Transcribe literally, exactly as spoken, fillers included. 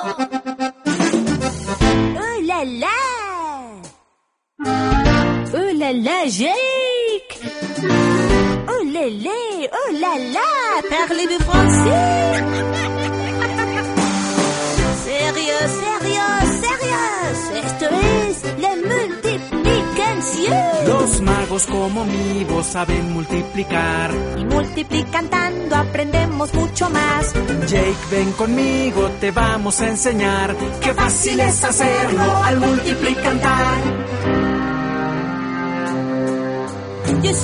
Oh là là! Oh là là, Jake! Oh là là! Oh là là! Parlez-vous français? Sérieux, sérieux, sérieux. Esto es la multiplicación. Los magos como mi voz saben multiplicar. Y multiplicando aprendemos mucho más. Jake, ven conmigo, te vamos a enseñar. Qué fácil es hacerlo al multiplicar.